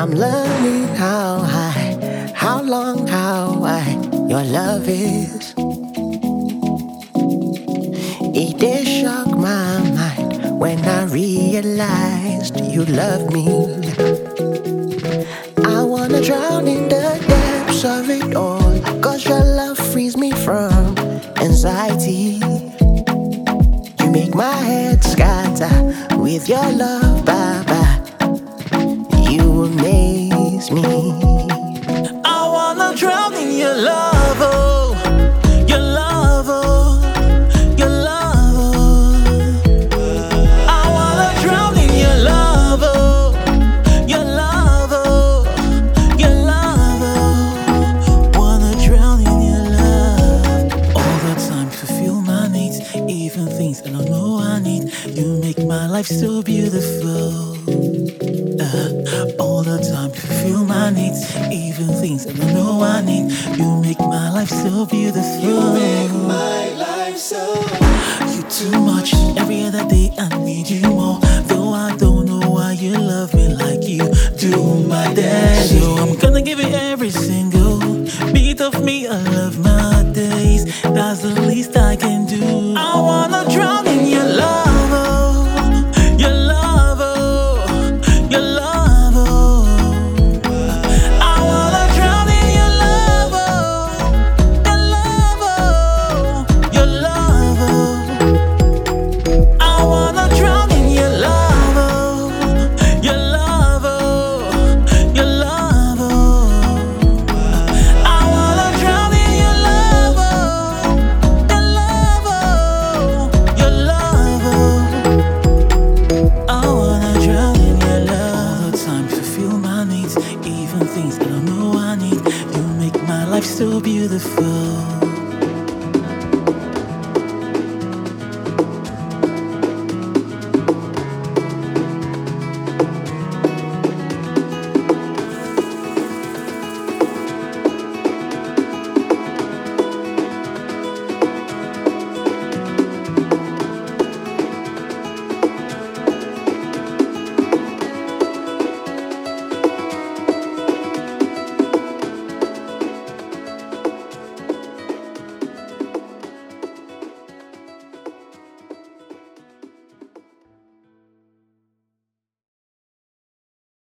I'm learning how high, how long, how wide your love is. It did shock my mind when I realized you love me. I wanna drown in the depths of it all, 'cause your love frees me from anxiety. You make my head scatter with your love, Baba. You amaze me. I wanna drown in your love, oh, your love, oh, your love, oh. I wanna drown in your love, oh, your love, oh, your love, oh. Wanna drown in your love. All the time fulfill my needs, even things I don't know I need. You make my life so beautiful. All the time to fulfill my needs, even things I don't know I need. You make my life so beautiful. You make my life so. You too much. Every other day I need you more. Though I don't know why you love me like you do, my daddy. So I'm gonna give you every single beat of me. I love my days. That's the least I can do. I wanna drown in your love, oh, your love, oh, your love, oh. I wanna drown in your love, oh, your love, oh, your love, oh. I wanna drown in your love, oh, your love, oh, your love, oh. I wanna drown in your love, oh, your love, oh, your love, oh. I wanna drown in your love. All the time fulfill my needs, even things I don't know I need. You make my life so beautiful.